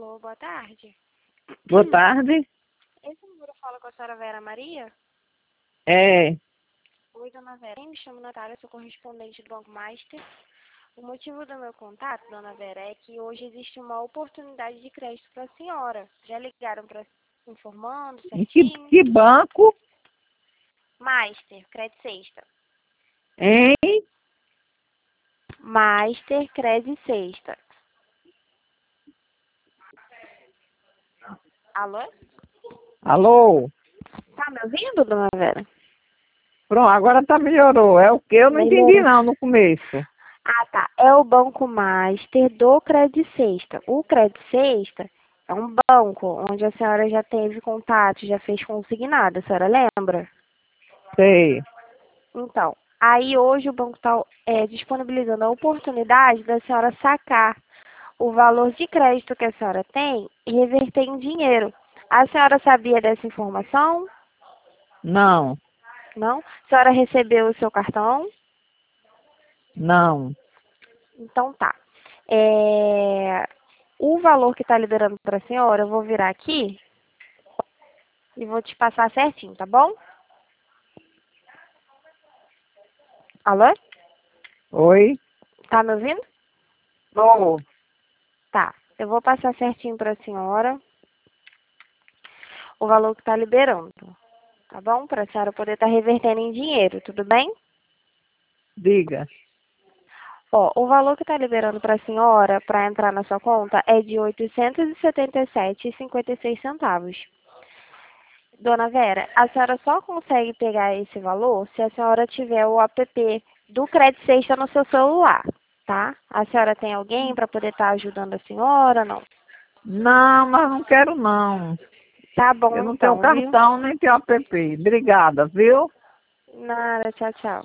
Alô, boa tarde. Boa tarde. Esse número fala com a senhora Vera Maria? É, Oi, dona Vera. Me chamo Natália, sou correspondente do Banco Master. O motivo do meu contato, dona Vera, é que hoje existe uma oportunidade de crédito para a senhora. Já ligaram para informando em certinho? que banco? Master, crédito sexta. Hein? Master, crédito sexta. Alô? Alô? Tá me ouvindo, dona Vera? Pronto, agora melhorou. É o quê? Eu não entendi Melhorou. não no começo. Ah, tá. É o Banco Master do Crédito Sexta. O Crédito Sexta é um banco onde a senhora já teve contato, já fez consignado, a senhora lembra? Sei. Então, aí hoje o banco está disponibilizando a oportunidade da senhora sacar o valor de crédito que a senhora tem e reverter em dinheiro. A senhora sabia dessa informação? Não, Não? A senhora recebeu o seu cartão? não. Então tá. O valor que está liberando para a senhora, eu vou virar aqui e vou te passar certinho, tá bom? Alô? Oi? Tá me ouvindo? Tô. Tá. Eu vou passar certinho para a senhora o valor que está liberando, tá bom? Para a senhora poder estar revertendo em dinheiro, tudo bem? Diga. Ó, o valor que está liberando para a senhora para entrar na sua conta é de R$ 877,56. Dona Vera, a senhora só consegue pegar esse valor se a senhora tiver o app do Crédito Sexta no seu celular, tá? A senhora tem alguém para poder estar ajudando a senhora, não? Não, mas não quero não. Tá Eu bom não tenho então, viu? cartão nem tenho app. Obrigada, viu? Nada, tchau, tchau.